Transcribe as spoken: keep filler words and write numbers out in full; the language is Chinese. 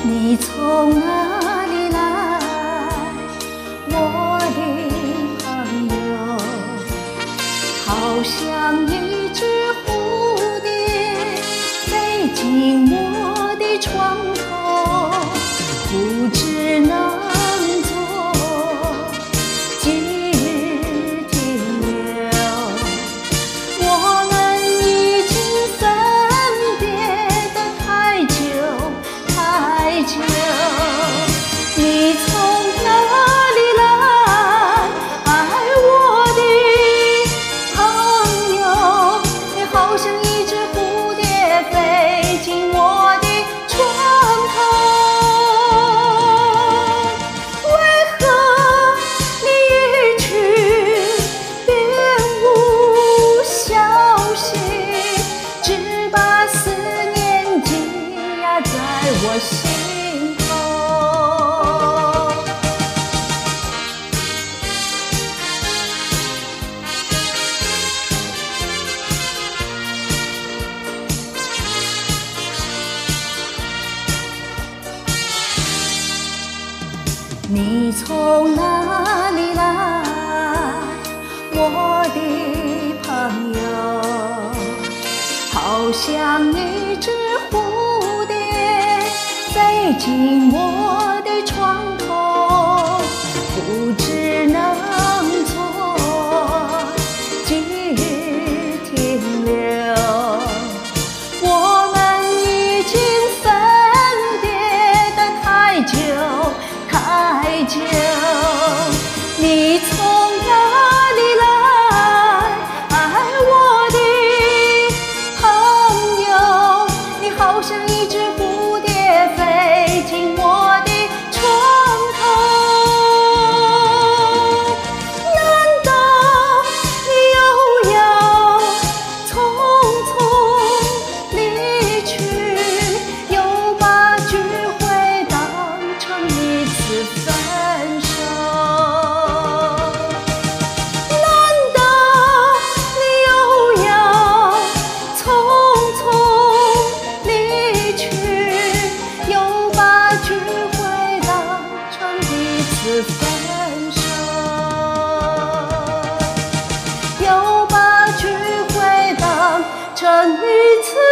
你从哪里来，我的朋友？好像一只蝴蝶飞进我的窗口，不知能做几日停留。我们已经分别得太久太久，你从哪里来，爱我的朋友？你好像一只蝴蝶飞进我的窗口，为何你一去便无消息，只把思念积压在我心头。你从哪里来，我的朋友？好像一只蝴蝶飞进我的窗口，不知能做几日停留。我们已经分别得太久太久，你从哪里来，爱我的朋友？你好像一只蝴蝶飞进我的窗口，难道你又要匆匆离去，又把聚会当成一次分手？难道你又要匆匆离去，又把聚会当成一次分手？又把聚会当成一次